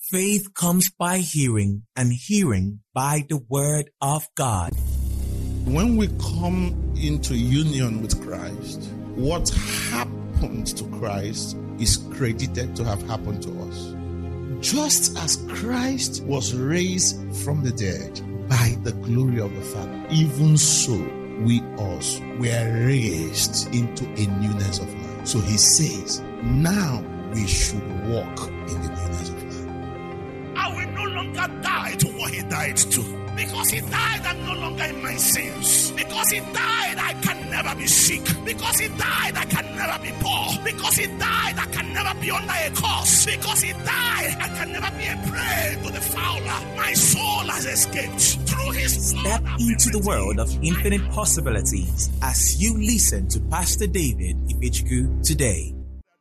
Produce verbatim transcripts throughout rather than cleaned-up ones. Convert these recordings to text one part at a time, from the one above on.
Faith comes by hearing, and hearing by the word of God. When we come into union with Christ, what happened to Christ is credited to have happened to us. Just as Christ was raised from the dead by the glory of the Father, even so we also were raised into a newness of life. So he says, now we should walk in the newness of life. I will no longer die to what he died to. Because he died, I'm no longer in my sins. Because he died, I can never be sick. Because he died, I can never be poor. Because he died, I can never be under a curse. Because he died, I can never be a prey to the fowler. My soul has escaped through his blood. Step into the world of infinite possibilities as you listen to Pastor David Ifichku today.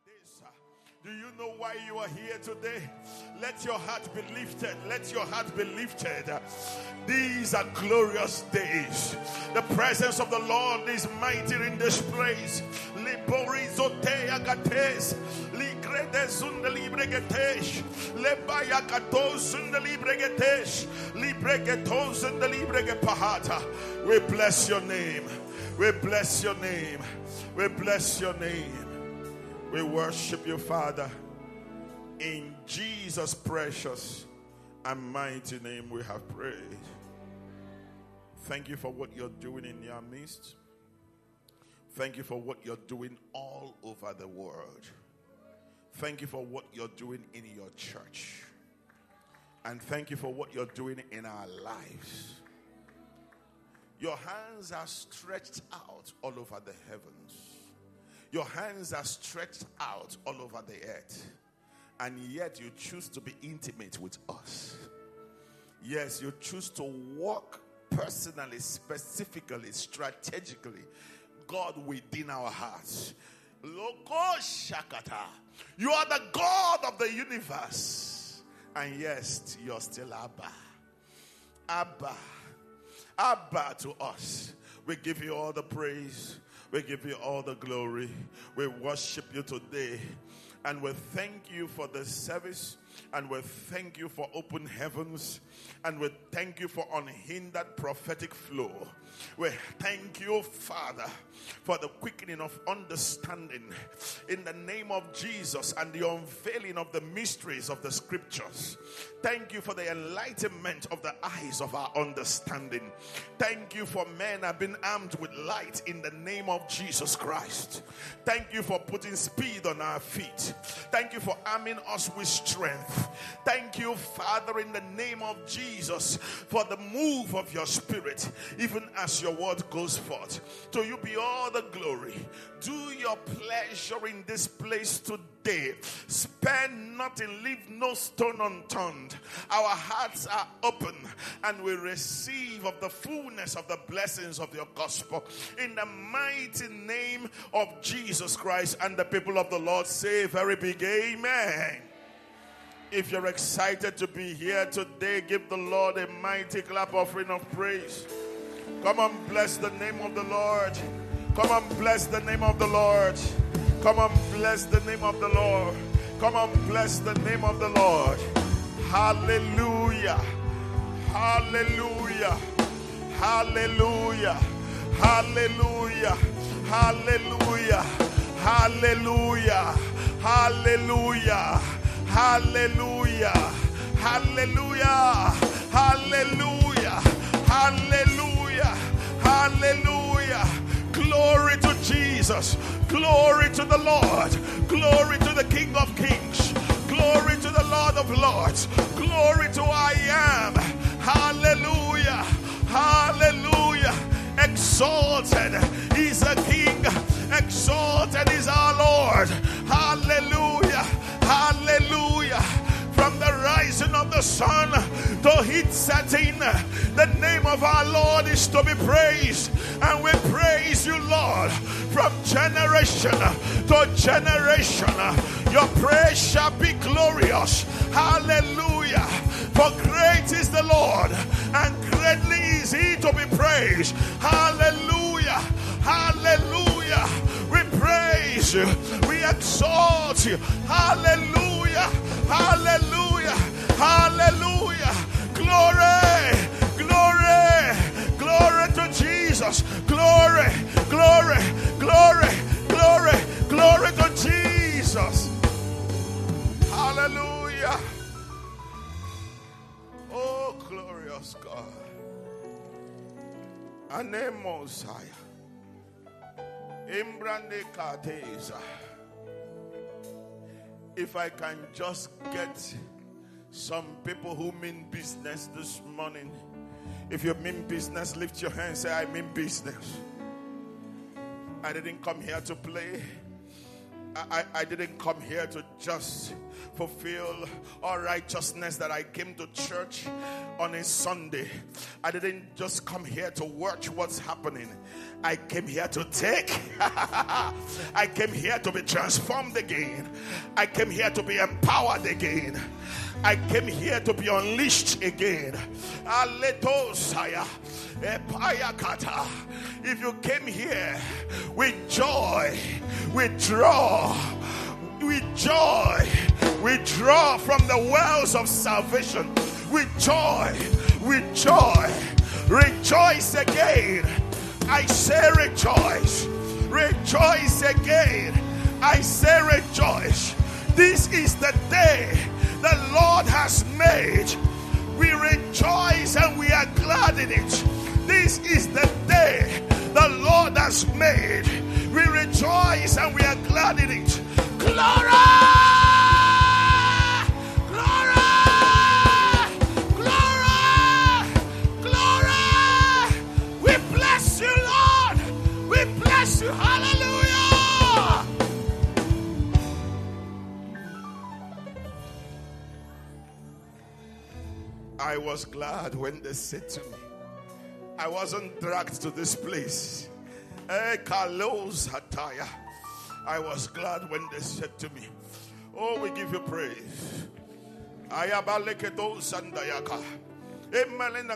Do you know why you are here today? Let your heart be lifted. Let your heart be lifted. These are glorious days. The presence of the Lord is mighty in this place. Liborizotea gates. Ligredes undalibregetesh. Lebayakatos undalibregetesh. Libregetos undalibregepahata. We bless your name. We bless your name. We bless your name. We worship you, Father. In Jesus' precious and mighty name we have prayed. Thank you for what you're doing in your midst. Thank you for what you're doing all over the world. Thank you for what you're doing in your church. And thank you for what you're doing in our lives. Your hands are stretched out all over the heavens. Your hands are stretched out all over the earth. And yet you choose to be intimate with us. Yes, you choose to walk personally, specifically, strategically, God within our hearts. Logo Shakata. You are the God of the universe. And yes, you're still Abba. Abba. Abba to us. We give you all the praise. We give you all the glory. We worship you today. And we thank you for the service. And we thank you for open heavens. And we thank you for unhindered prophetic flow. We thank you, Father, for the quickening of understanding in the name of Jesus and the unveiling of the mysteries of the scriptures. Thank you for the enlightenment of the eyes of our understanding. Thank you for men have been armed with light in the name of Jesus Christ. Thank you for putting speed on our feet. Thank you for arming us with strength. Thank you, Father, in the name of Jesus, for the move of your spirit, even as your word goes forth. To you be all the glory. Do your pleasure in this place today. Spare nothing, leave no stone unturned. Our hearts are open and we receive of the fullness of the blessings of your gospel. In the mighty name of Jesus Christ, and the people of the Lord say very big amen. If you're excited to be here today, give the Lord a mighty clap offering of praise. Come on, bless the name of the Lord. Come on, bless the name of the Lord. Come on, bless the name of the Lord. Come on, bless the name of the Lord. Hallelujah. Hallelujah. Hallelujah. Hallelujah. Hallelujah. Hallelujah. Hallelujah. Hallelujah. Hallelujah. Hallelujah. Hallelujah. Hallelujah. Glory to Jesus. Glory to the Lord. Glory to the King of Kings. Glory to the Lord of Lords. Glory to I am. Hallelujah. Hallelujah. Exalted is the King. Exalted is our Lord. Hallelujah. Hallelujah. From the rising of the sun to its setting, the name of our Lord is to be praised. And we praise you, Lord, from generation to generation. Your praise shall be glorious. Hallelujah. For great is the Lord, and greatly is he to be praised. Hallelujah. Hallelujah. We praise you. We exalt you. Hallelujah. Hallelujah. Jesus. Glory, glory, glory, glory, glory to Jesus. Hallelujah. Oh, glorious God. Anemosaya. Imbrande Kateza. If I can just get some people who mean business this morning. If you mean business, lift your hand and say, I mean business. I didn't come here to play. I, I, I didn't come here to just fulfill all righteousness that I came to church on a Sunday. I didn't just come here to watch what's happening. I came here to take. I came here to be transformed again. I came here to be empowered again. I came here to be unleashed again. If you came here with joy, with draw, with joy, we draw from the wells of salvation. With joy, with joy, rejoice again. I say rejoice, rejoice again. I say rejoice. This is the day the Lord has made. We rejoice and we are glad in it. This is the day the Lord has made. We rejoice and we are glad in it. Glory! Glory! Glory! Glory! We bless you, Lord. We bless you. Hallelujah! I was glad when they said to me, I wasn't dragged to this place. I was glad when they said to me, oh, we give you praise. It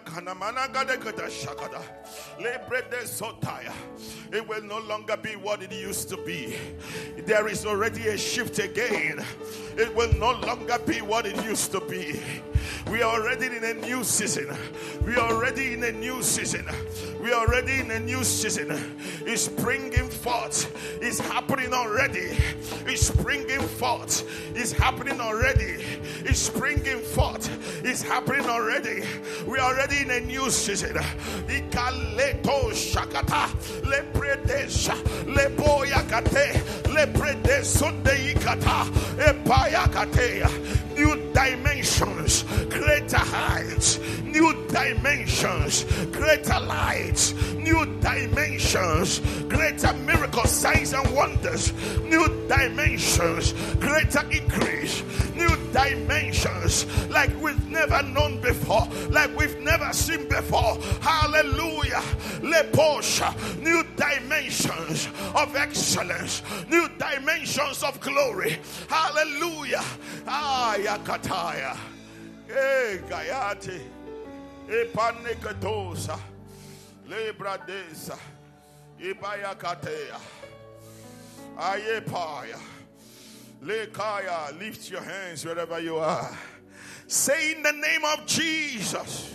will no longer be what it used to be. There is already a shift again. It will no longer be what it used to be. We are already in a new season. We are already in a new season. We are already in a new season. It's springing forth. It's happening already. It's springing forth. It's happening already. It's springing forth. It's happening already. We are already in a new season. Ikaleto shakata lepredesha leboyakate lepredesondeikata epayakate. New dimensions, greater heights, new dimensions, greater lights, new dimensions, greater miracles, signs and wonders, new dimensions, greater increase, new dimensions like we've never known before, like we've never seen before. Hallelujah. Leposha, new dimensions of excellence, new dimensions of glory. Hallelujah. Ah, yakataya. Eh, gayate. E panikatosa. Lebradesa. Ibayakatea. Ayepaya. Lekaya. Lift your hands wherever you are. Say in the name of Jesus,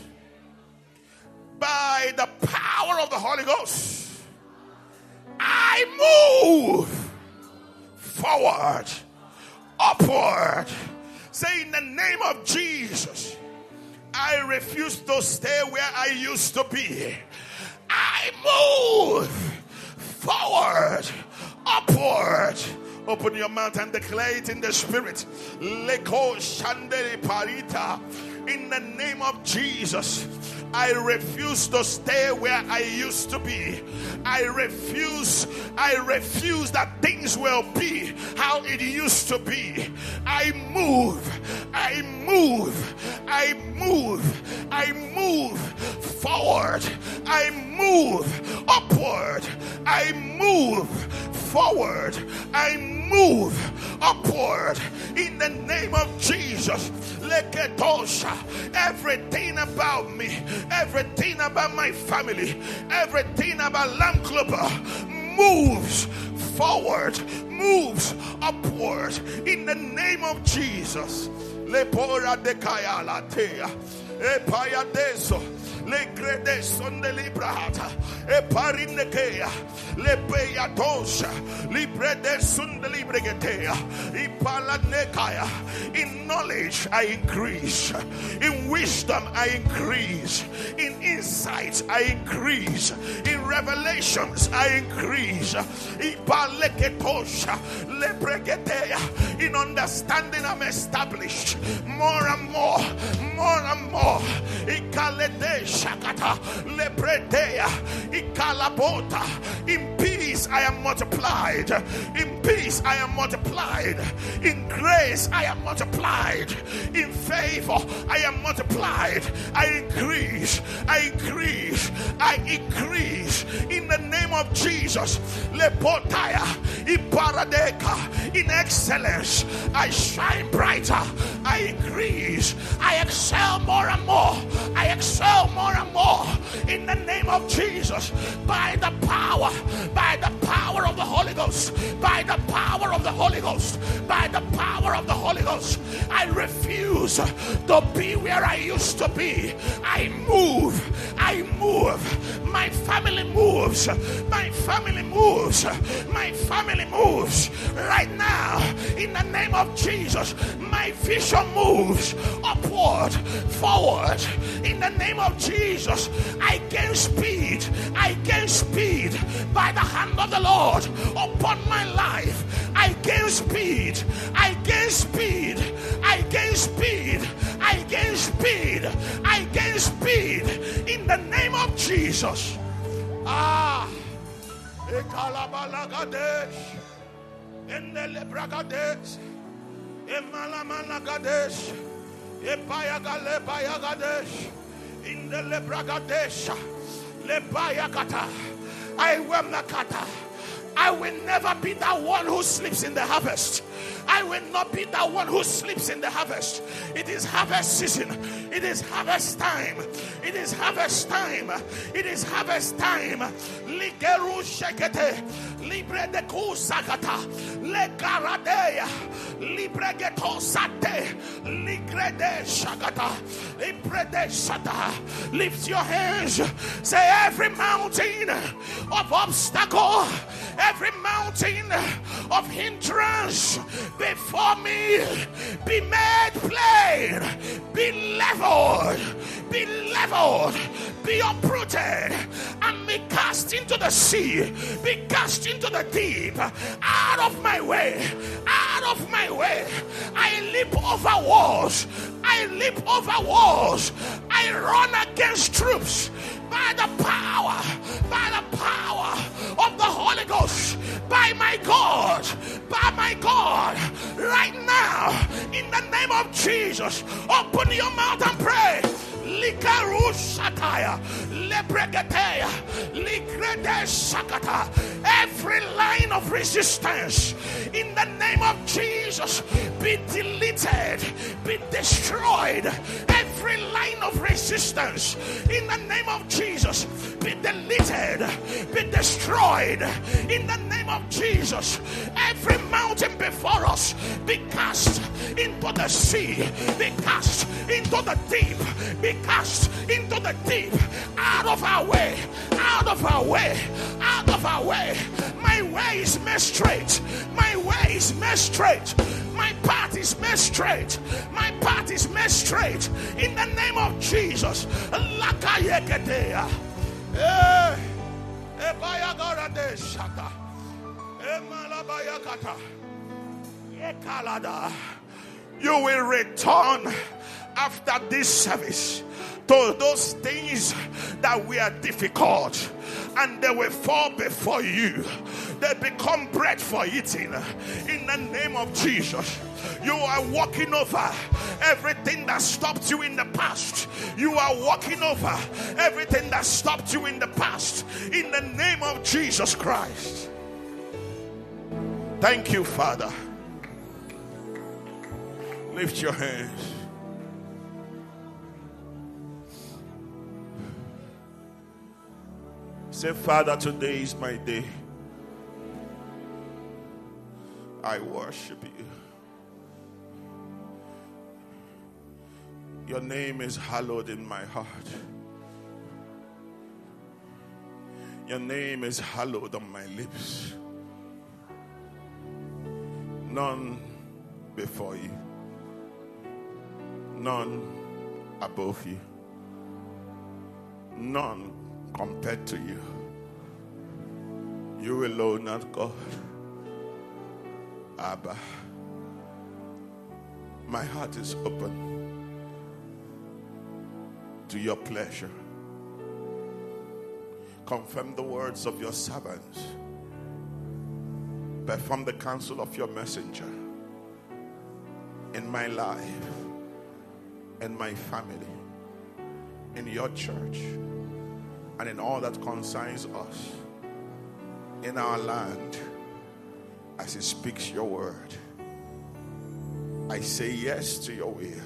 by the power of the Holy Ghost, I move forward, upward. Say in the name of Jesus, I refuse to stay where I used to be. I move forward, upward. Open your mouth and declare it in the spirit. Leko shandere parita. In the name of Jesus, I refuse to stay where I used to be. I refuse, I refuse that things will be how it used to be. I move, I move, I move, I move forward. I move upward. I move forward. I move upward. In the name of Jesus. Leketosha. Everything about me, everything about my family, everything about Lamb Clubber moves forward, moves upward. In the name of Jesus. Lepora de kaya latea. Epaya deso. Le grede sonde librata. E parinekea. Le peyatosha. Libre de sunde libregetea. I palanekaya. In knowledge I increase. In wisdom I increase. In insight I increase. In revelations I increase. In understanding I'm established. More and more. More and more. In peace I am multiplied. In peace I am multiplied. In grace I am multiplied. In favor I am multiplied. I increase. I increase. I increase. In the name of Jesus. Lepotaya. Iparadeka. In excellence I shine brighter. I increase. I excel more and more. I excel more and more. In the name of Jesus. By the power. By the power of the Holy Ghost. By the power of the Holy Ghost. By the power of the Holy Ghost. I refuse to be where I used to be. I move. I move. My family moves. My family moves. My family moves. Right now, in the name of Jesus, my vision moves upward, forward. In the name of Jesus, I gain speed. I gain speed by the hand of the Lord upon my life. I gain speed. I gain speed. I gain speed. I gain speed. I gain speed in the name of Jesus. Ah, Ekalabalagadesh, Endelebragadesh, Emalamalagadesh, Epayagalebayagadesh, Indelebragadesh, Lebayagata. I will nakata. I will never be that one who sleeps in the harvest. I will not be that one who sleeps in the harvest. It is harvest season. It is harvest time. It is harvest time. It is harvest time. Ligeru shekete. Libre de kusakata. Legaradea. Libre geto sate. Ligre de shakata. Libre de shata. Lift your hands. Say every mountain of obstacle. Every mountain of hindrance before me be made plain, be leveled, be leveled, be uprooted, and be cast into the sea, be cast into the deep. Out of my way, out of my way. I leap over walls, I leap over walls, I run against troops by the power, by the power of the Holy Ghost, by my God, by my God, right now, in the name of Jesus. Open your mouth and pray. Likarushataya, lebregateya, ligrede sakata. Every line of resistance, in the name of Jesus, be deleted, be destroyed. Every line of resistance, in the name of Jesus, be deleted, be destroyed. In the name of Jesus, every mountain before us be cast into the sea, be cast into the deep, be cast into the deep. Out of our way, out of our way, out of our way. My way is made straight, my way is made straight, my path is made straight, my path is made straight. In the name of Jesus. Lakayeketea. Eh, ebayagorade shata. Emalabayakata. Ekalada. You will return after this service to those things that were difficult, and they will fall before you. They become bread for eating. In the name of Jesus, you are walking over everything that stopped you in the past. You are walking over everything that stopped you in the past. In the name of Jesus Christ. Thank you, Father. Lift your hands. Say, Father, today is my day. I worship you. Your name is hallowed in my heart. Your name is hallowed on my lips. None before you. None above you. None compared to you. You alone, not God. Abba. My heart is open to your pleasure. Confirm the words of your servants. Perform the counsel of your messenger in my life, in my family, in your church, and in all that concerns us, in our land, as He speaks your word. I say yes to your will.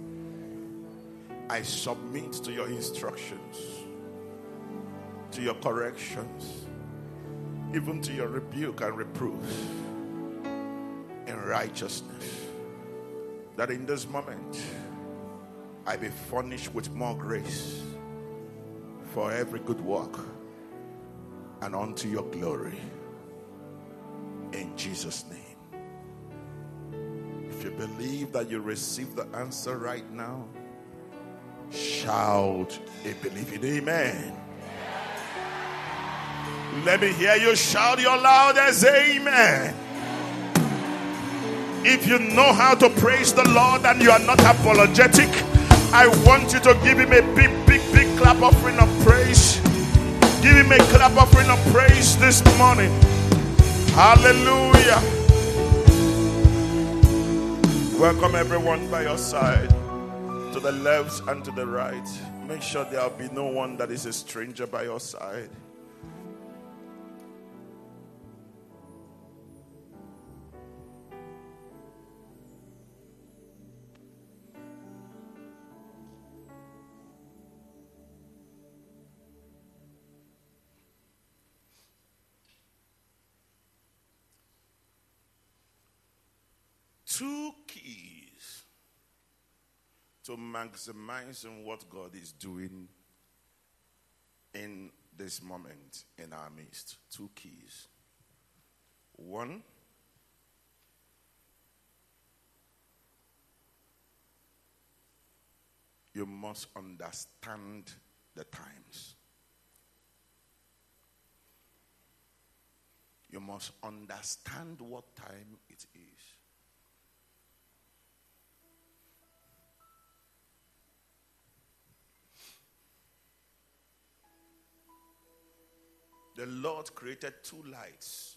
I submit to your instructions, to your corrections, even to your rebuke and reproof in righteousness, that in this moment I be furnished with more grace for every good work and unto your glory. In Jesus' name. If you believe that you receive the answer right now, shout a believing amen. Let me hear you shout your loudest amen. If you know how to praise the Lord and you are not apologetic, I want you to give Him a big, big, big clap offering of praise. Give Him a clap offering of praise this morning. Hallelujah. Welcome everyone by your side, to the left and to the right. Make sure there will be no one that is a stranger by your side. Two keys to maximizing what God is doing in this moment in our midst. Two keys. One, you must understand the times. You must understand what time it is. The Lord created two lights.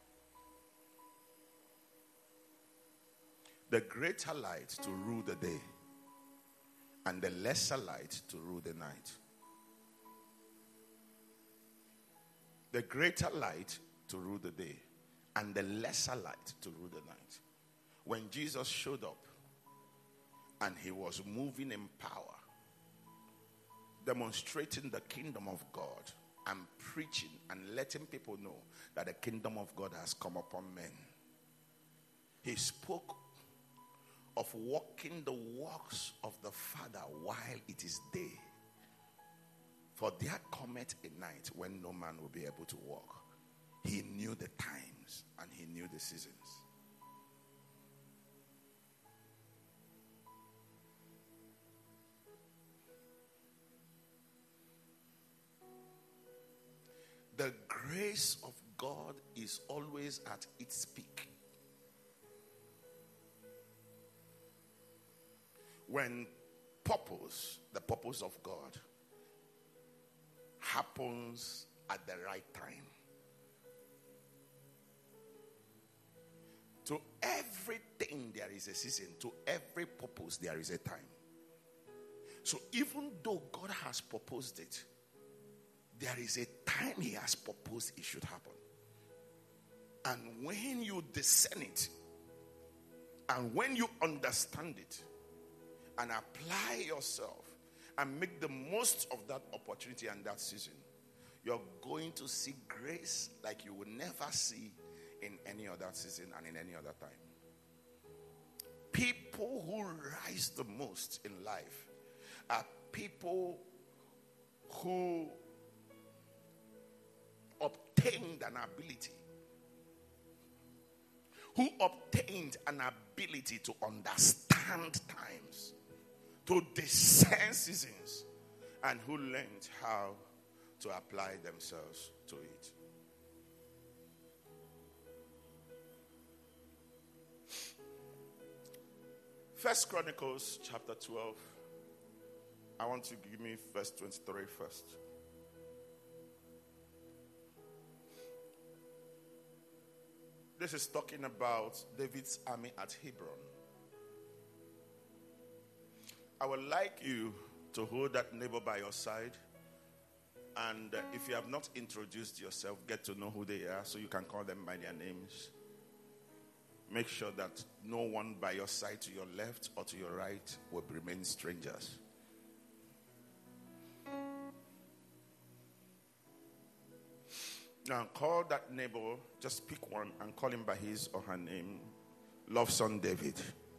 The greater light to rule the day, and the lesser light to rule the night. The greater light to rule the day, and the lesser light to rule the night. When Jesus showed up and He was moving in power, demonstrating the kingdom of God, and preaching and letting people know that the kingdom of God has come upon men, He spoke of walking the works of the Father while it is day. For there cometh a night when no man will be able to walk. He knew the times and He knew the seasons. The grace of God is always at its peak. When purpose, the purpose of God, happens at the right time. To everything there is a season. To every purpose there is a time. So even though God has proposed it, there is a time He has proposed it should happen. And when you discern it, and when you understand it, and apply yourself, and make the most of that opportunity and that season, you're going to see grace like you will never see in any other season and in any other time. People who rise the most in life are people who obtained an ability, who obtained an ability to understand times, to discern seasons, and who learned how to apply themselves to it. First Chronicles chapter twelve. I want to give me verse twenty-three first. This is talking about David's army at Hebron. I would like you to hold that neighbor by your side. And uh, if you have not introduced yourself, get to know who they are so you can call them by their names. Make sure that no one by your side to your left or to your right will remain strangers. Now call that neighbor, just pick one and call him by his or her name. Love son David.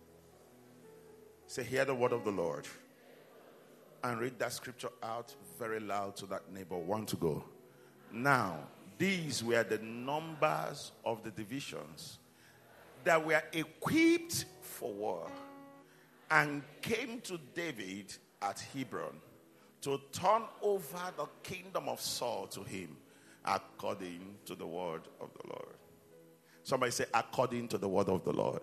Say, hear the word of the Lord. And read that scripture out very loud to that neighbor. One to go. Now, these were the numbers of the divisions that were equipped for war and came to David at Hebron to turn over the kingdom of Saul to him according to the word of the Lord. Somebody say, according to the word of the Lord.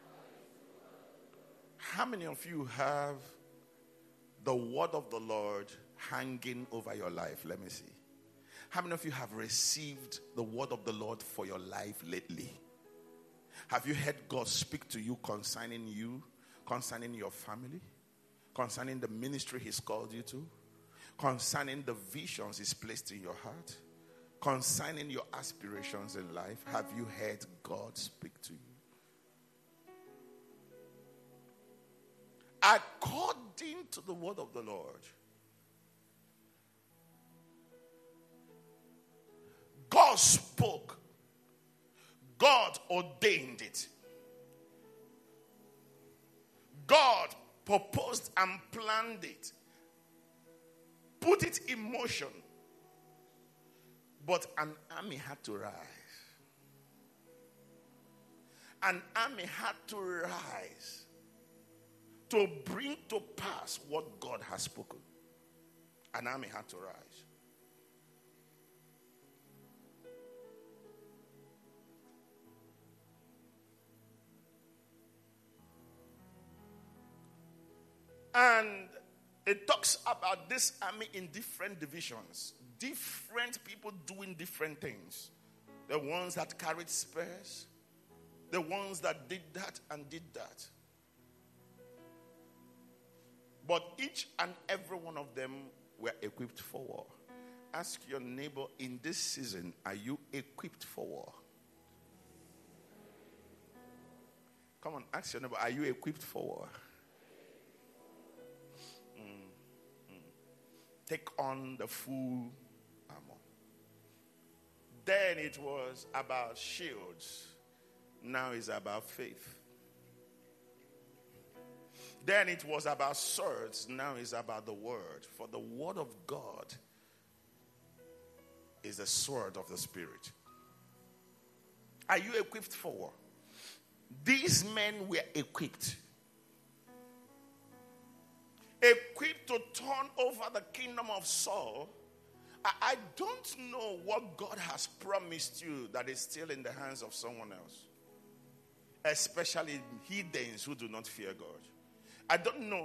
How many of you have the word of the Lord hanging over your life? Let me see. How many of you have received the word of the Lord for your life lately? Have you heard God speak to you concerning you, concerning your family, concerning the ministry he's called you to, concerning the visions he's placed in your heart, concerning your aspirations in life? Have you heard God speak to you? According to the word of the Lord, God spoke. God ordained it. God proposed and planned it. Put it in motion. But an army had to rise. An army had to rise to bring to pass what God has spoken. An army had to rise. And it talks about this army in different divisions. Different people doing different things. The ones that carried spears. The ones that did that and did that. But each and every one of them were equipped for war. Ask your neighbor, in this season, are you equipped for war? Come on, ask your neighbor, are you equipped for war? Take on the full armor. Then it was about shields. Now it's about faith. Then it was about swords. Now it's about the word. For the word of God is the sword of the Spirit. Are you equipped for war? These men were equipped. Equipped to turn over the kingdom of Saul. I, I don't know what God has promised you that is still in the hands of someone else. Especially heathens who do not fear God. I don't know.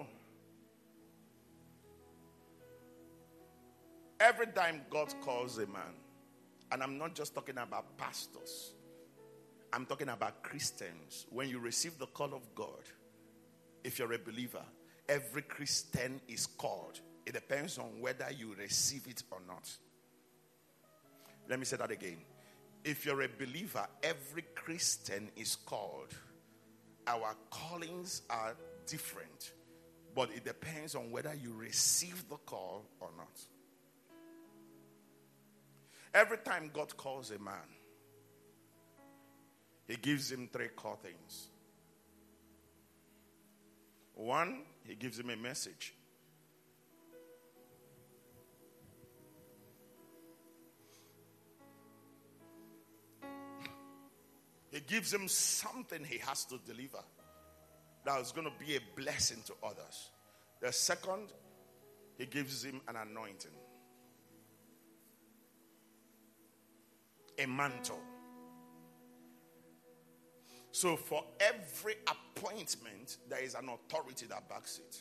Every time God calls a man, and I'm not just talking about pastors, I'm talking about Christians. When you receive the call of God, if you're a believer, every Christian is called. It depends on whether you receive it or not. Let me say that again. If you're a believer, every Christian is called. Our callings are different, but it depends on whether you receive the call or not. Every time God calls a man, he gives him three core things. One, he gives him a message. gives him something he has to deliver that is going to be a blessing to others. The second, he gives him an anointing, a mantle. So for every appointment, there is an authority that backs it.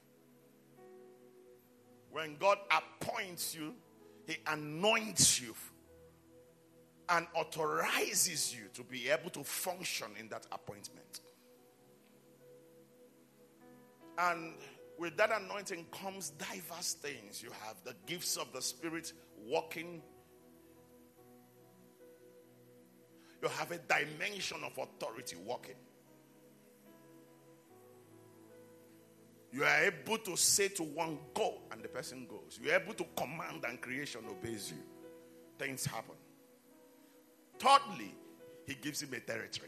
When God appoints you, he anoints you and authorizes you to be able to function in that appointment. And with that anointing comes diverse things. You have the gifts of the Spirit working. You have a dimension of authority working. You are able to say to one, go, and the person goes. You are able to command and creation obeys you. Things happen. Thirdly, he gives him a territory.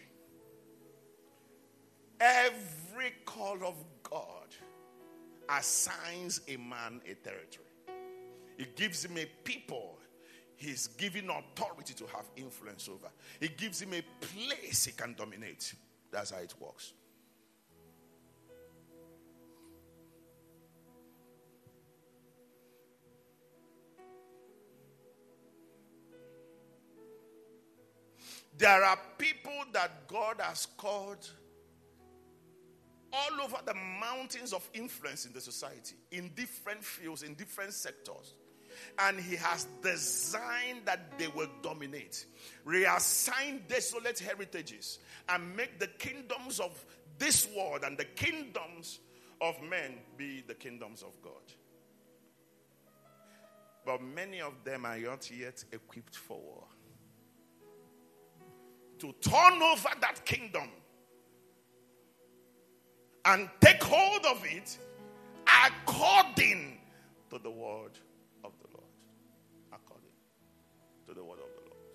Every call of God assigns a man a territory. He gives him a people he's given authority to have influence over. He gives him a place he can dominate. That's how it works. There are people that God has called all over the mountains of influence in the society, in different fields, in different sectors. And he has designed that they will dominate, reassign desolate heritages, and make the kingdoms of this world and the kingdoms of men be the kingdoms of God. But many of them are not yet equipped for war. To turn over that kingdom and take hold of it according to the word of the Lord. According to the word of the Lord.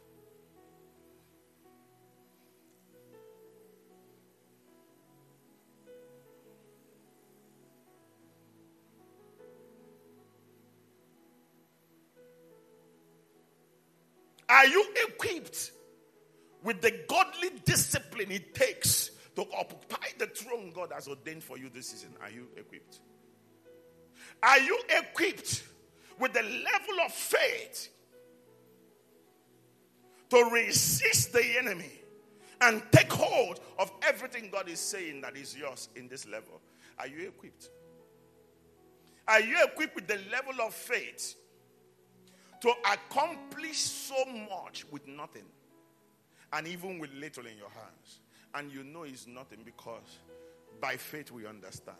Are you equipped with the godly discipline it takes to occupy the throne God has ordained for you this season? Are you equipped? Are you equipped with the level of faith to resist the enemy and take hold of everything God is saying that is yours in this level? Are you equipped? Are you equipped with the level of faith to accomplish so much with nothing? And even with little in your hands. And you know it's nothing because by faith we understand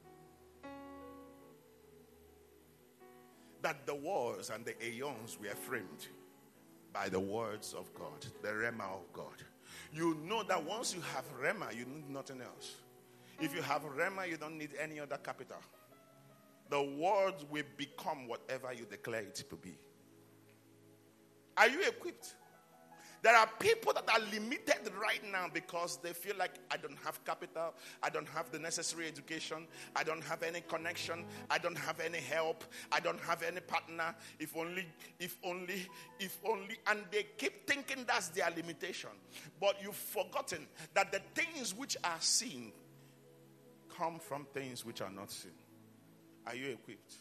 that the wars and the aeons were framed by the words of God, the Rhema of God. You know that once you have Rhema, you need nothing else. If you have Rhema, you don't need any other capital. The word will become whatever you declare it to be. Are you equipped? There are people that are limited right now because they feel like, I don't have capital, I don't have the necessary education, I don't have any connection, I don't have any help, I don't have any partner, if only, if only, if only, and they keep thinking that's their limitation. But you've forgotten that the things which are seen come from things which are not seen. Are you equipped?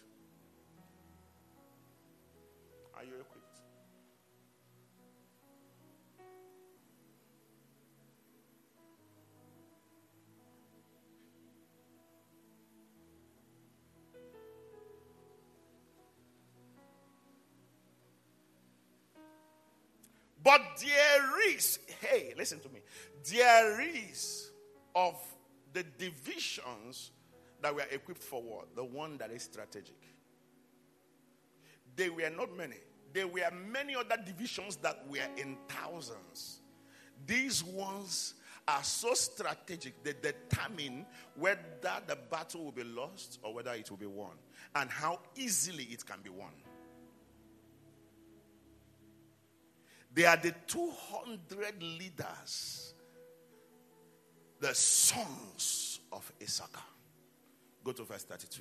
Are you equipped? But there is, hey, listen to me. There is of the divisions that were equipped for war, the one that is strategic. They were not many. There were many other divisions that were in thousands. These ones are so strategic, they determine whether the battle will be lost or whether it will be won, and how easily it can be won. They are the two hundred leaders, the sons of Issachar. Go to verse thirty-two.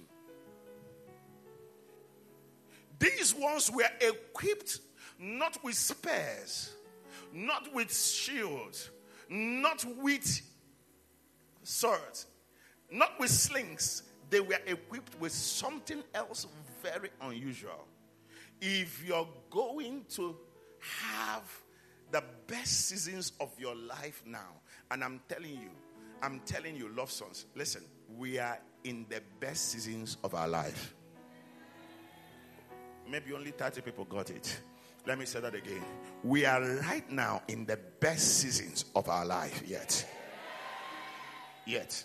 These ones were equipped not with spears, not with shields, not with swords, not with slings. They were equipped with something else very unusual. If you're going to have the best seasons of your life now, and I'm telling you, I'm telling you, love sons, listen, we are in the best seasons of our life. Maybe only thirty people got it. Let me say that again. We are right now in the best seasons of our life yet. Yet.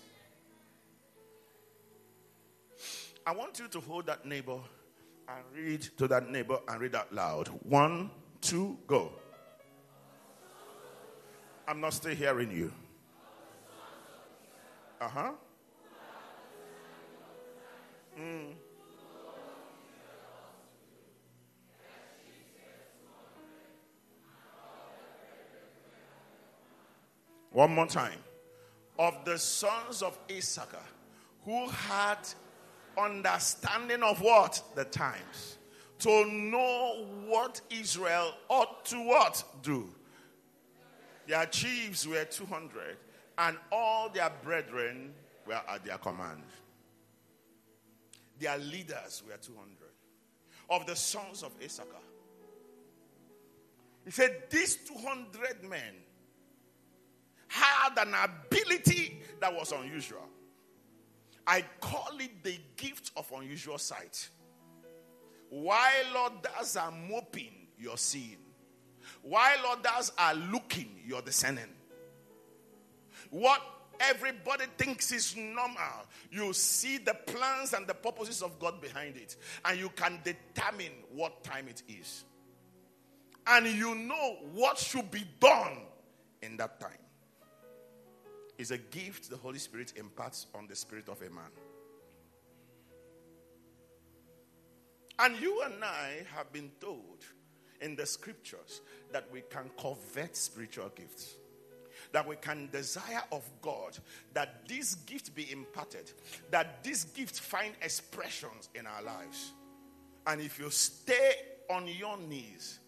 I want you to hold that neighbor and read to that neighbor and read out loud. One, two, go. I'm not still hearing you. Uh-huh. Mm. One more time. Of the sons of Issachar, who had understanding of what? The times. To know what Israel ought to what? Do. Their chiefs were two hundred, and all their brethren were at their command. Their leaders were two hundred. Of the sons of Issachar. He said, these two hundred men had an ability that was unusual. I call it the gift of unusual sight. While others are moping, you're seeing. While others are looking, you're discerning. What everybody thinks is normal, you see the plans and the purposes of God behind it, and you can determine what time it is. And you know what should be done in that time. It's a gift the Holy Spirit imparts on the spirit of a man. And you and I have been told in the scriptures that we can covet spiritual gifts. That we can desire of God that this gift be imparted. That this gift find expressions in our lives. And if you stay on your knees,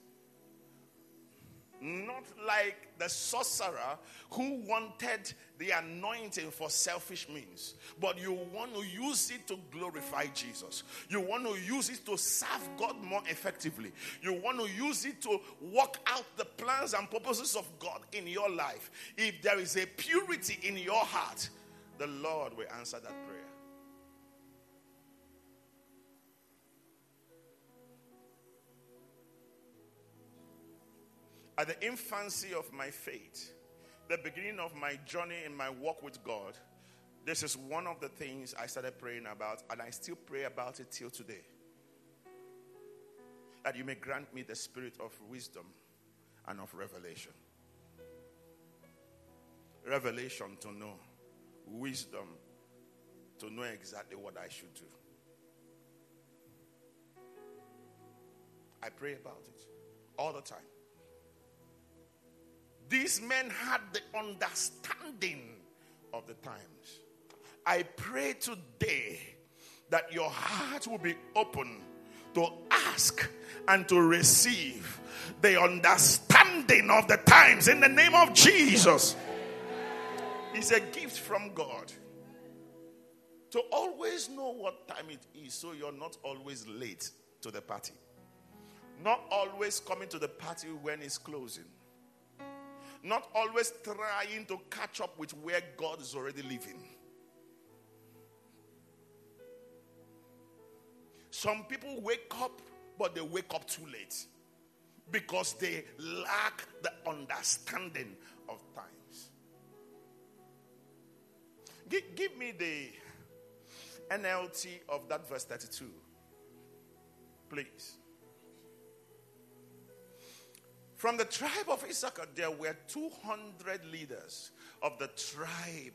not like the sorcerer who wanted the anointing for selfish means, but you want to use it to glorify Jesus. You want to use it to serve God more effectively. You want to use it to work out the plans and purposes of God in your life. If there is a purity in your heart, the Lord will answer that prayer. At the infancy of my faith, the beginning of my journey in my walk with God, this is one of the things I started praying about, and I still pray about it till today. That you may grant me the spirit of wisdom and of revelation. Revelation to know. Wisdom to know exactly what I should do. I pray about it all the time. These men had the understanding of the times. I pray today that your heart will be open to ask and to receive the understanding of the times in the name of Jesus. It's a gift from God to always know what time it is, so you're not always late to the party. Not always coming to the party when it's closing. Not always trying to catch up with where God is already living. Some people wake up, but they wake up too late because they lack the understanding of times. Give, give me the N L T of that verse thirty-two, please. From the tribe of Issachar, there were two hundred leaders of the tribe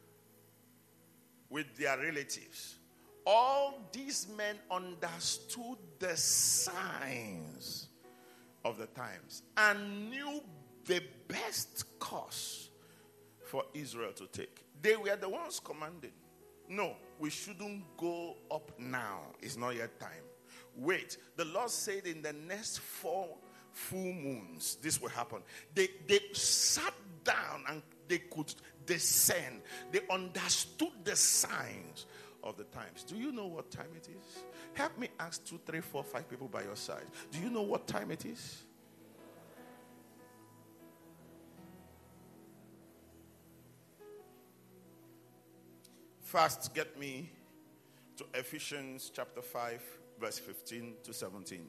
with their relatives. All these men understood the signs of the times and knew the best course for Israel to take. They were the ones commanding. No, we shouldn't go up now. It's not yet time. Wait, the Lord said in the next four full moons, this will happen. They, they sat down and they could discern. They understood the signs of the times. Do you know what time it is? Help me ask two, three, four, five people by your side. Do you know what time it is? First, get me to Ephesians chapter five, verse fifteen to seventeen.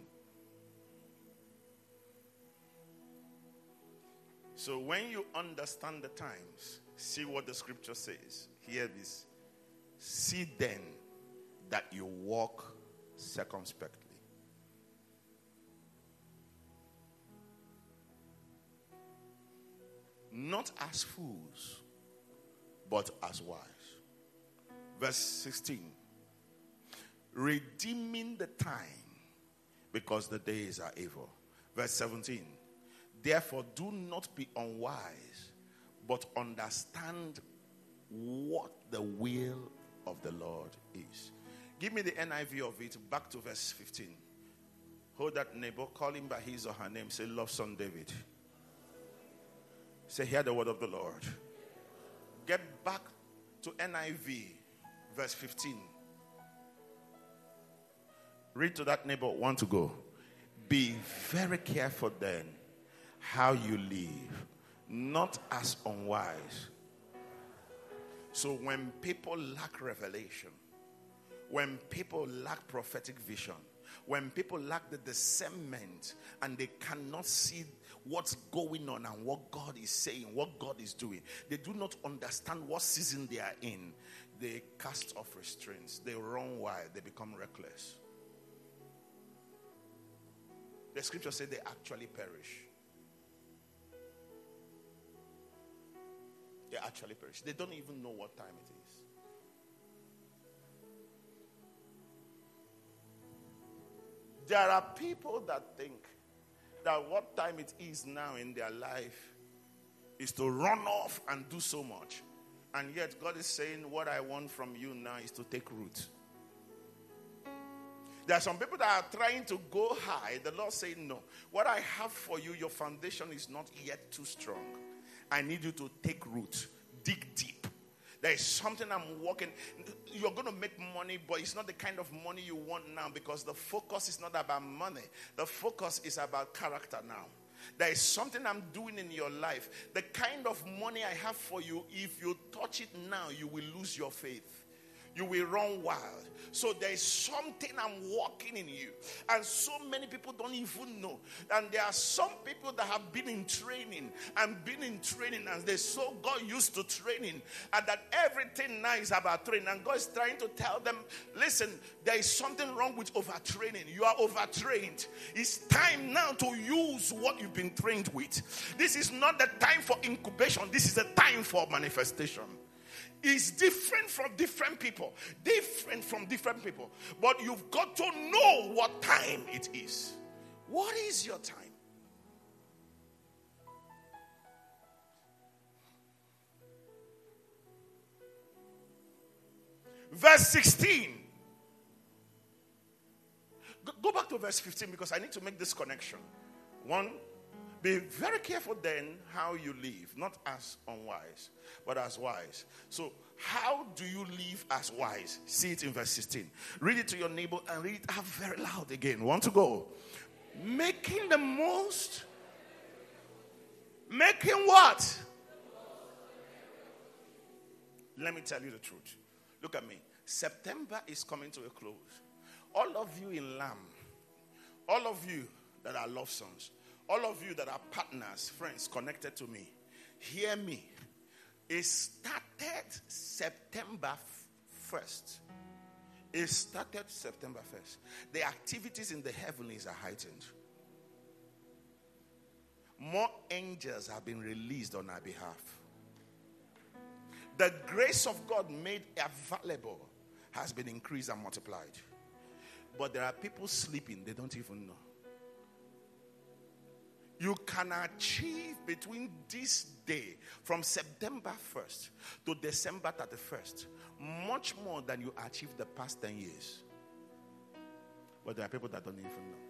So when you understand the times, see what the scripture says. Hear this. See then that you walk circumspectly. Not as fools, but as wise. Verse sixteen. Redeeming the time, because the days are evil. Verse seventeen. Therefore, do not be unwise, but understand what the will of the Lord is. Give me the N I V of it. Back to verse fifteen. Hold that neighbor. Call him by his or her name. Say, love son David. Say, hear the word of the Lord. Get back to N I V, verse fifteen. Read to that neighbor. Want to go? Be very careful then how you live, not as unwise. So when people lack revelation, when people lack prophetic vision, when people lack the discernment and they cannot see what's going on and what God is saying, what God is doing, they do not understand what season they are in, they cast off restraints, they run wild, they become reckless. The scripture says they actually perish. They actually perish. They don't even know what time it is. There are people that think that what time it is now in their life is to run off and do so much. And yet God is saying, what I want from you now is to take root. There are some people that are trying to go high. The Lord saying, no. What I have for you, your foundation is not yet too strong. I need you to take root. Dig deep. There is something I'm working. You're going to make money, but it's not the kind of money you want now, because the focus is not about money. The focus is about character now. There is something I'm doing in your life. The kind of money I have for you, if you touch it now, you will lose your faith. You will run wild. So there is something I'm working in you. And so many people don't even know. And there are some people that have been in training and been in training and they so got used to training. And that everything now is about training. And God is trying to tell them, listen, there is something wrong with overtraining. You are overtrained. It's time now to use what you've been trained with. This is not the time for incubation. This is the time for manifestation. Is different from different people. Different from different people. But you've got to know what time it is. What is your time? Verse sixteen. Go back to verse fifteen because I need to make this connection. One, be very careful then how you live, not as unwise, but as wise. So, how do you live as wise? See it in verse sixteen. Read it to your neighbor and read it out very loud again. Want to go? Making the most. Making what? Let me tell you the truth. Look at me. September is coming to a close. All of you in Lamb, all of you that are love sons, all of you that are partners, friends, connected to me, hear me. It started September first. It started September first. The activities in the heavenlies are heightened. More angels have been released on our behalf. The grace of God made available has been increased and multiplied. But there are people sleeping, they don't even know. You can achieve between this day, from September first to December thirty-first, much more than you achieved the past ten years. But there are people that don't even know.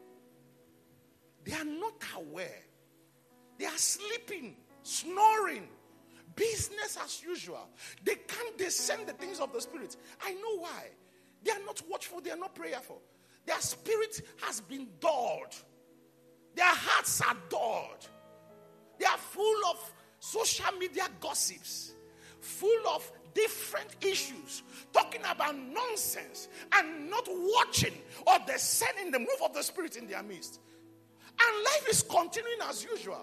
They are not aware. They are sleeping, snoring, Business as usual. They can't discern the things of the Spirit. I know why. They are not watchful. They are not prayerful. Their spirit has been dulled. Their hearts are dulled. They are full of social media gossips, full of different issues, talking about nonsense and not watching or discerning the move of the Spirit in their midst. And life is continuing as usual.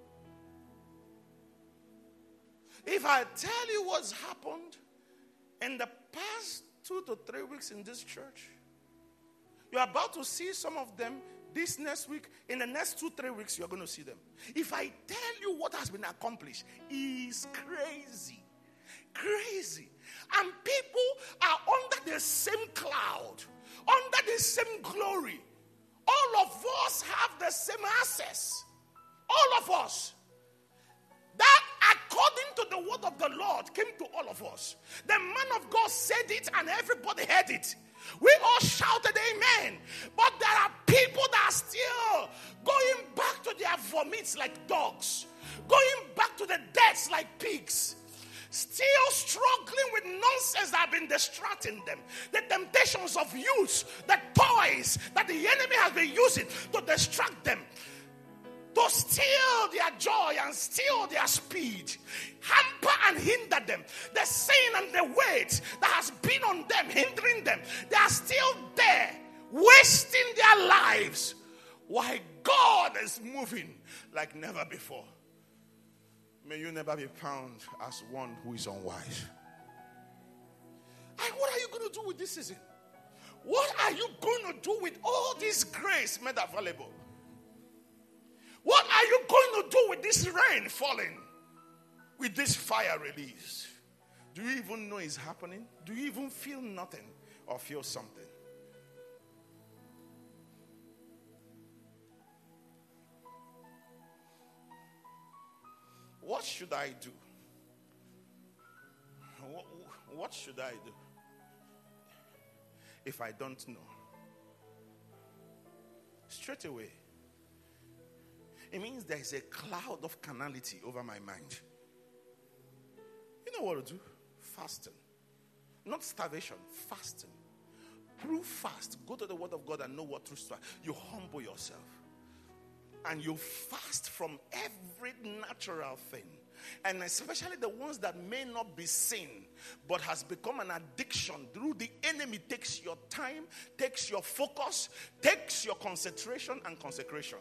If I tell you what's happened in the past two to three weeks in this church, you're about to see some of them this next week. In the next two, three weeks, you're going to see them. If I tell you what has been accomplished, it's crazy. Crazy. And people are under the same cloud, under the same glory. All of us have the same access. All of us. That, according to the word of the Lord, came to all of us. The man of God said it and everybody heard it. We all shouted amen. But there are people that are still going back to their vomits like dogs, going back to the depths like pigs, still struggling with nonsense that have been distracting them. The temptations of youth, the toys that the enemy has been using to distract them, to steal their joy and steal their speed, hamper and hinder them. The sin and the weight that has been on them, hindering them, they are still there, wasting their lives, while God is moving like never before. May you never be found as one who is unwise. And what are you going to do with this season? What are you going to do with all this grace made available? What are you going to do with this rain falling? With this fire release? Do you even know it's happening? Do you even feel nothing or feel something? What should I do? What, what should I do if I don't know? Straight away, it means there is a cloud of carnality over my mind. You know what to do? Fasting. Not starvation, fasting. Prove fast. Go to the word of God and know what truth is. You humble yourself. And you fast from every natural thing. And especially the ones that may not be seen, but has become an addiction. Through the enemy takes your time, takes your focus, takes your concentration and consecration.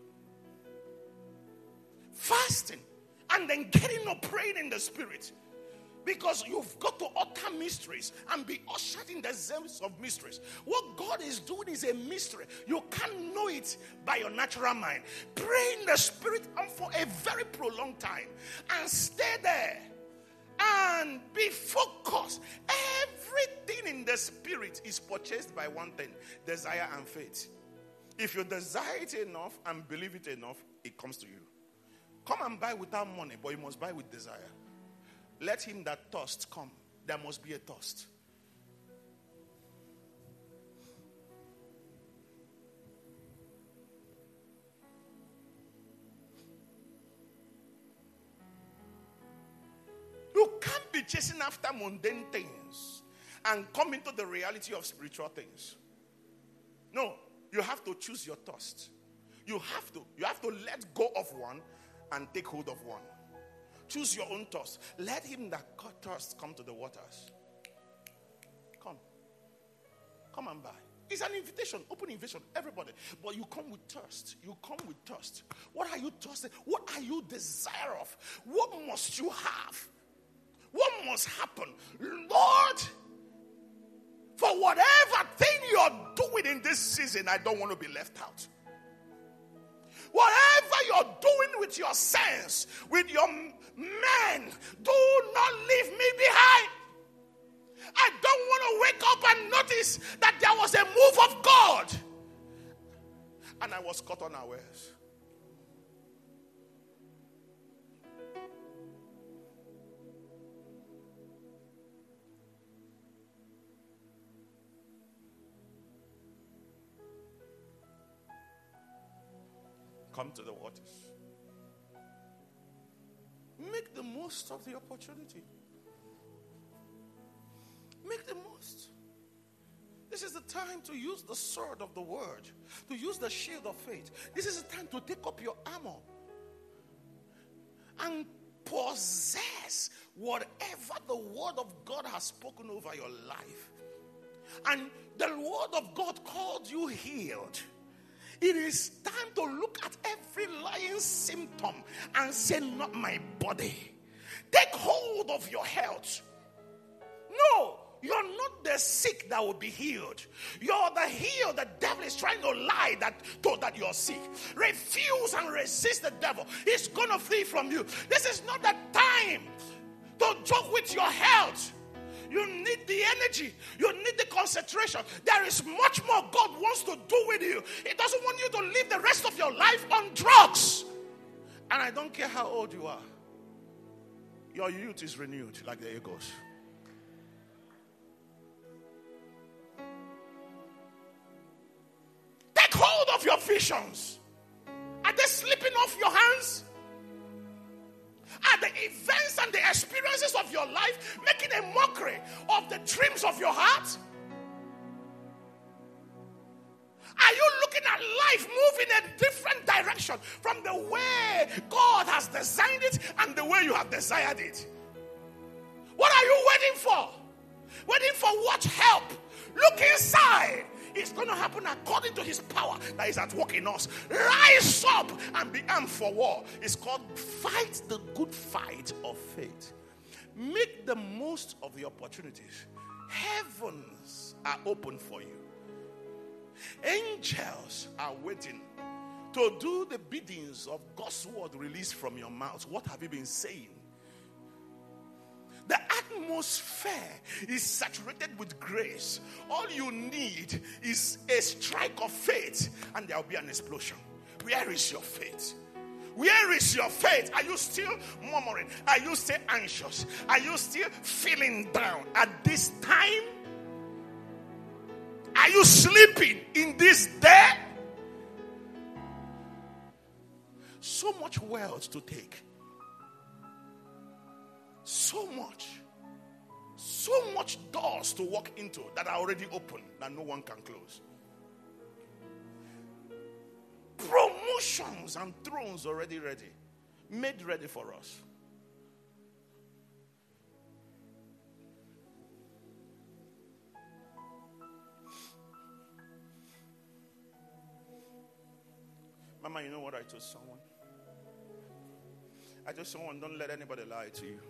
Fasting and then getting up praying in the Spirit, because you've got to utter mysteries and be ushered in the zeals of mysteries. What God is doing is a mystery. You can't know it by your natural mind. Pray in the Spirit and for a very prolonged time and stay there and be focused. Everything in the Spirit is purchased by one thing: desire and faith. If you desire it enough and believe it enough, it comes to you. Come and buy without money, but you must buy with desire. Let him that thirsts come. There must be a thirst. You can't be chasing after mundane things and come into the reality of spiritual things. No, you have to choose your thirst. You have to. You have to let go of one and take hold of one. Choose your own thirst. Let him that got thirst come to the waters. Come. Come and buy. It's an invitation, open invitation, everybody. But you come with thirst. You come with thirst. What are you thirsty? What are you desire of? What must you have? What must happen? Lord, for whatever thing you're doing in this season, I don't want to be left out. Whatever you're doing with your sense, with your men, do not leave me behind. I don't want to wake up and notice that there was a move of God and I was caught unawares. Come to the waters. Make the most of the opportunity. Make the most. This is the time to use the sword of the word, to use the shield of faith. This is the time to take up your armor and possess whatever the word of God has spoken over your life. And the word of God called you healed. It is time to look at every lying symptom and say, not my body. Take hold of your health. No, you're not the sick that will be healed. You're the healed. The devil is trying to lie that, to, that you're sick. Refuse and resist the devil. He's going to flee from you. This is not the time to joke with your health. You need the energy. You need the concentration. There is much more God wants to do with you. He doesn't want you to live the rest of your life on drugs. And I don't care how old you are. Your youth is renewed like the eagles. Take hold of your visions. Are they slipping off your hands? Are the events and the experiences of your life making a mockery of the dreams of your heart? Are you looking at life moving in a different direction from the way God has designed it and the way you have desired it? What are you waiting for? Waiting for what help? Look inside. It's going to happen according to his power that is at work in us. Rise up and be armed for war. It's called fight the good fight of faith. Make the most of the opportunities. Heavens are open for you. Angels are waiting to do the biddings of God's word released from your mouth. What have you been saying? The atmosphere is saturated with grace. All you need is a strike of faith and there will be an explosion. Where is your faith? Where is your faith? Are you still murmuring? Are you still anxious? Are you still feeling down at this time? Are you sleeping in this day? So much wealth to take. So much. So much doors to walk into that are already open that no one can close. Promotions and thrones already ready. Made ready for us. Mama, you know what I told someone? I told someone, don't let anybody lie to you.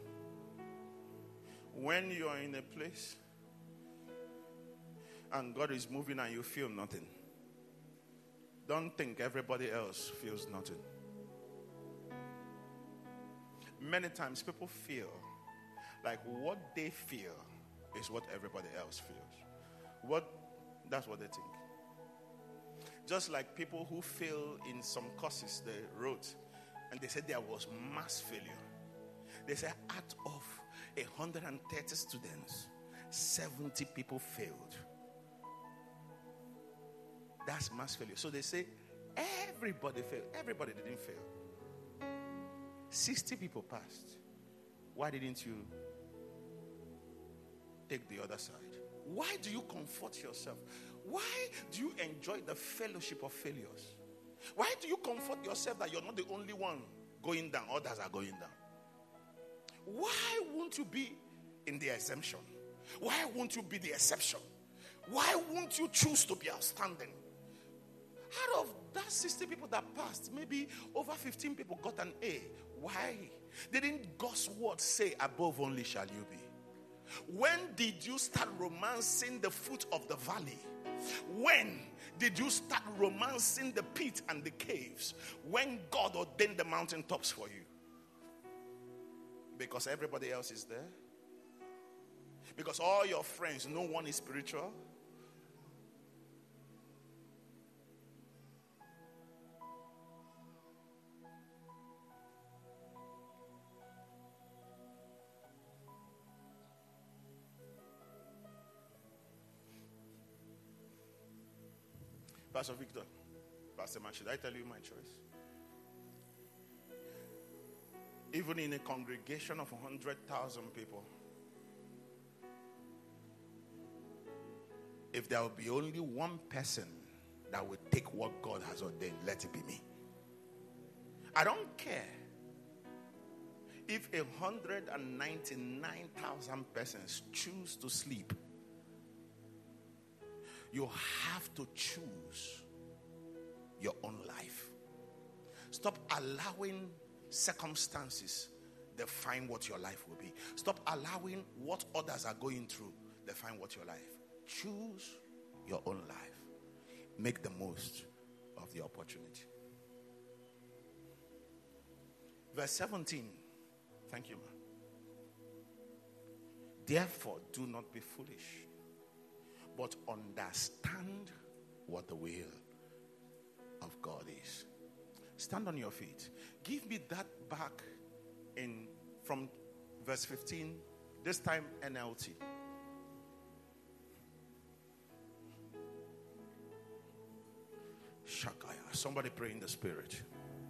When you are in a place and God is moving and you feel nothing, don't think everybody else feels nothing. Many times people feel like what they feel is what everybody else feels. What that's what they think. Just like people who fail in some courses they wrote and they said there was mass failure. They said out of one hundred thirty students, seventy people failed. That's mass failure. So they say everybody failed. Everybody didn't fail. sixty people passed. Why didn't you take the other side? Why do you comfort yourself? Why do you enjoy the fellowship of failures? Why do you comfort yourself that you're not the only one going down? Others are going down. Why won't you be in the exemption? Why won't you be the exception? Why won't you choose to be outstanding? Out of that sixty people that passed, maybe over fifteen people got an A. Why? Didn't God's word say, above only shall you be? When did you start romancing the foot of the valley? When did you start romancing the pit and the caves? When God ordained the mountaintops for you? Because everybody else is there? Because all your friends, no one is spiritual? Pastor Victor, Pastor Man, should I tell you my choice? Even in a congregation of one hundred thousand people, if there will be only one person that will take what God has ordained, let it be me. I don't care if one hundred ninety-nine thousand persons choose to sleep. You have to choose your own life. Stop allowing circumstances define what your life will be. Stop allowing what others are going through define what your life. Choose your own life. Make the most of the opportunity. Verse seventeen. Thank you, man. Therefore, do not be foolish, but understand what the will of God is. Stand on your feet. Give me that back in from verse fifteen. This time N L T. Shakaya. Somebody pray in the spirit.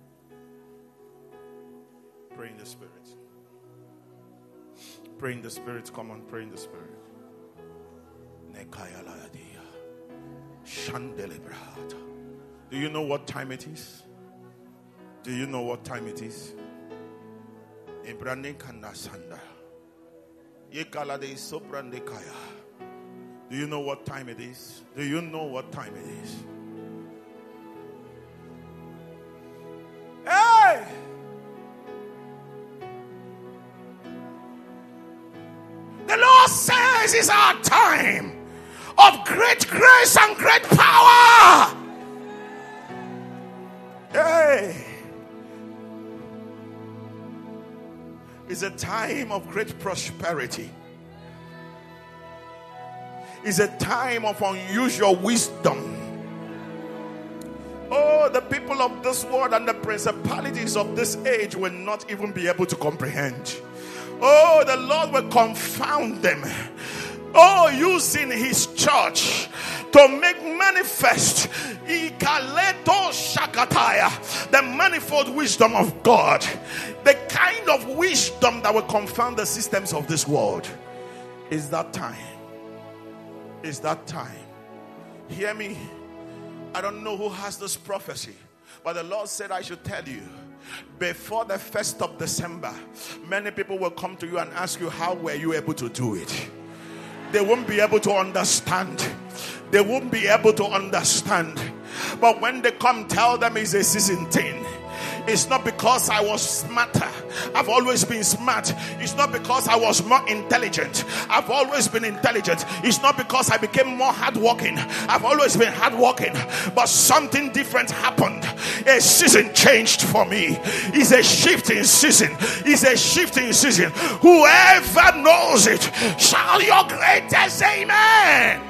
Pray in the spirit. Pray in the spirit. Come on, pray in the spirit. Nekaya layadia. Shandelebrahata. Do you know what time it is? Do you know what time it is? Ibranekandasanda. Yekalade sobrandekaya. Do you know what time it is? Do you know what time it is? Hey! The Lord says it's our time of great grace and great power. Hey! It's a time of great prosperity. It's a time of unusual wisdom. Oh, the people of this world and the principalities of this age will not even be able to comprehend. Oh, the Lord will confound them. Oh, using his church to make manifest the manifold wisdom of God. The kind of wisdom that will confound the systems of this world. Is that time. Is that time. Hear me. I don't know who has this prophecy, but the Lord said I should tell you, before the first of December, many people will come to you and ask you, how were you able to do it? They won't be able to understand. They won't be able to understand. But when they come, tell them it's a season thing. It's not because I was smarter. I've always been smart. It's not because I was more intelligent. I've always been intelligent. It's not because I became more hardworking. I've always been hardworking. But something different happened. A season changed for me. It's a shifting season. It's a shifting season. Whoever knows it, shout your greatest amen.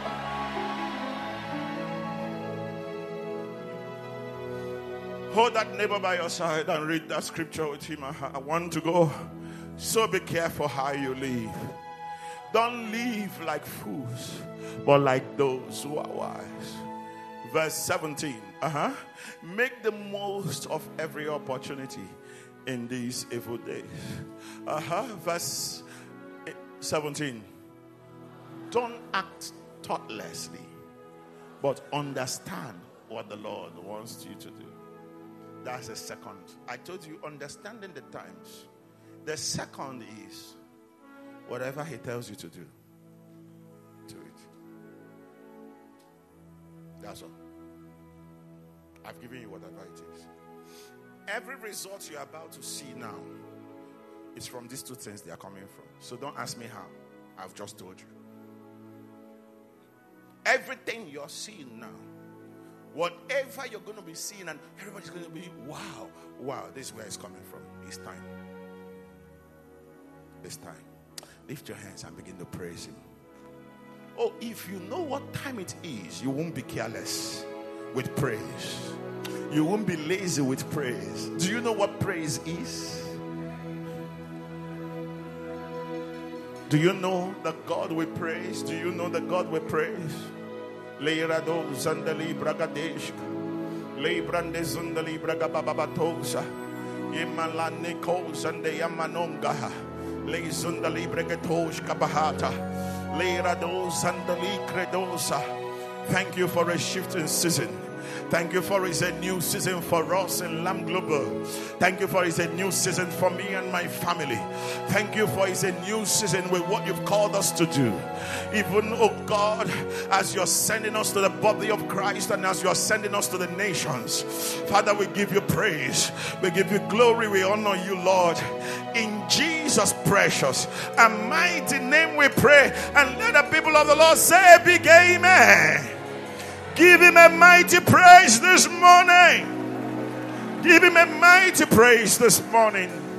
Hold that neighbor by your side and read that scripture with him. I want to go. So be careful how you live. Don't live like fools, but like those who are wise. Verse seventeen. Uh-huh. Make the most of every opportunity in these evil days. Uh-huh. Verse seventeen. Don't act thoughtlessly, but understand what the Lord wants you to do. That's a second. I told you, understanding the times. The second is whatever he tells you to do, do it. That's all. I've given you whatever it is. Every result you're about to see now is from these two things they are coming from. So don't ask me how. I've just told you. Everything you're seeing now, whatever you're going to be seeing, and everybody's going to be, wow, wow, this is where it's coming from. It's time. It's time. Lift your hands and begin to praise him. Oh, if you know what time it is, you won't be careless with praise. You won't be lazy with praise. Do you know what praise is? Do you know the God we praise? Do you know the God we praise? Leirado zandali bragadeshka. Leibrande zundali bragababatosa. Imalane kozande yamanonga. Lezunda libre getosh kabahata. Lera dozanda likredosa. Thank you for a shifting season. Thank you for it's a new season for us in Lamb Global. Thank you for it's a new season for me and my family. Thank you for it's a new season with what you've called us to do. Even, oh God, as you're sending us to the body of Christ and as you're sending us to the nations, Father, we give you praise. We give you glory. We honor you, Lord. In Jesus' precious and mighty name we pray. And let the people of the Lord say a big amen. Give him a mighty praise this morning. Give him a mighty praise this morning.